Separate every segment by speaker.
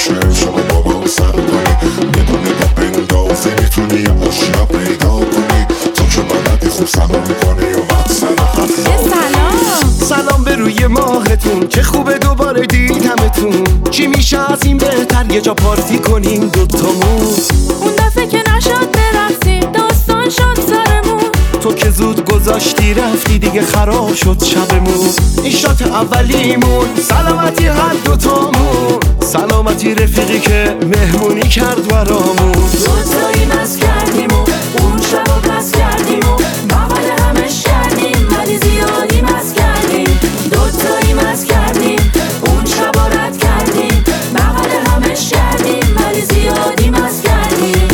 Speaker 1: باشه شما بابا سر کنی بدون با بندازی میتونی آشنا پیدا کنی تو که بلدی خوب سلام میکنی و حد
Speaker 2: سلام به روی ماهتون که خوبه دوباره دیدمتون چی میشه از این بهتر یه جا پارتی کنیم دوتامون
Speaker 3: اون دفعه که نشد برقصیم داستان شد سرمون
Speaker 2: تو که زود گذاشتی رفتی دیگه خراب شد شبمون این شات اولیمون سلامتی هر دوتامون سلامتی رفیقی که مهمونی کرد برامون
Speaker 3: دوتایی مست کردیم و اون شب و پس کردیم و بغل همش کردیم ولی زیادی مست کردیم دوتایی مست کردیم اون شب و رد کردیم بغل همش کردیم ولی زیادی مست کردیم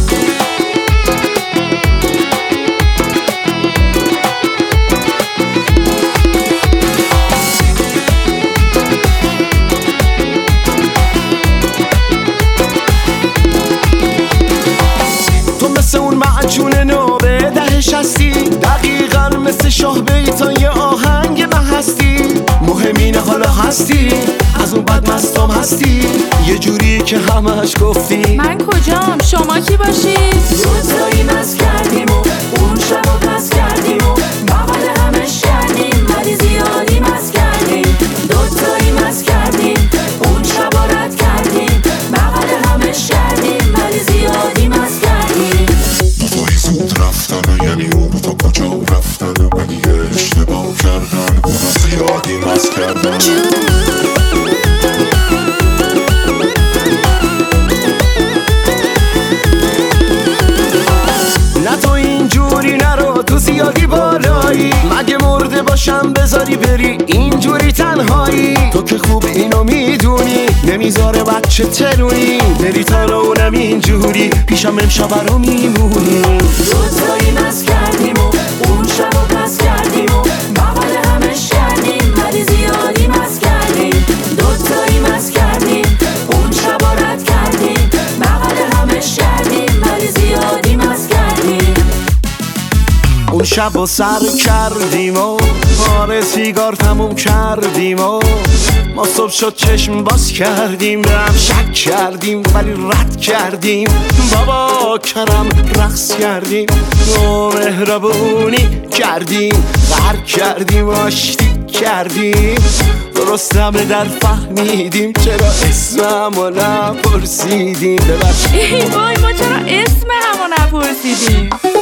Speaker 2: اون معجون نوبه دهش هستی دقیقا مثل شاه بیتای آهنگ من هستی مهمینه حالا هستی از اون بد مستم هستی یه جوری که همش گفتی
Speaker 3: من کجام شما کی باشید دوتایی مست کردیم و اون شب و پس کردیم و بغل همش کردیم ولی زیادی مست کردیم دوتایی مست کردیم اون شب و رد کردیم بغل همش کردیم ولی زیادی مست کردیم
Speaker 1: دوتایی زود رفتن یعنی اون تا کجا رفتن ولی اشتباه کردن اون زیادی مست کردن
Speaker 2: نه تو اینجوری نرو تو زیادی بالایی مگه مرده باشم بذاری بری اینجوری تنهایی تو که خوب اینو میدونی نمیذاره بچه ترونی بری تا اونم اینجوری پیشم امشب رو میمونی
Speaker 3: دوتایی مست کردیم و اون شب و پس کردیم و بغل همش کردیم ولی زیادی مست کردیم دوتایی مست کردیم اون شب و رد کردیم بغل همش کردیم ولی زیادی مست کردیم
Speaker 2: اون شب و سر کردیم و پاره سیگار تموم کردیم و ما صبح شد چشم باز کردیم به هم شک کردیم ولی رد کردیم بابا کرم رقص کردیم و مهربونی کردیم غرق کردیم و آشتی کردیم درست همه در فهمیدیم چرا اسمم رو نپرسیدیم ببخشید
Speaker 3: ای وای ما چرا اسم همو نپرسیدیم